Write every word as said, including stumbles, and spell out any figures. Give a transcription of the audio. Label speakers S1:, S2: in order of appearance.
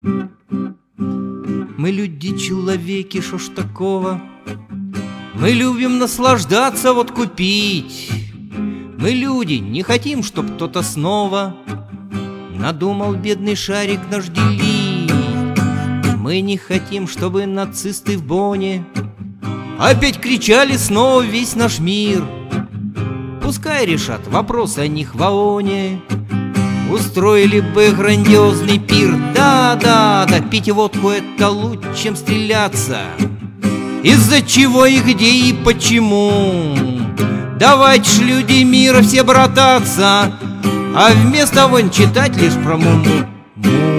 S1: Мы люди, человеки, шо ж такого? Мы любим наслаждаться, вот купить. Мы люди, не хотим, чтоб кто-то снова надумал бедный шарик наш делить. Мы не хотим, чтобы нацисты в Бонне опять кричали снова весь наш мир. Пускай решат вопросы о них в ООНе, устроили бы грандиозный пир. Да-да, да, пить водку — это лучше, чем стреляться. Из-за чего и где и почему? Давайте ж, люди мира, все брататься, а вместо войн читать лишь про муму.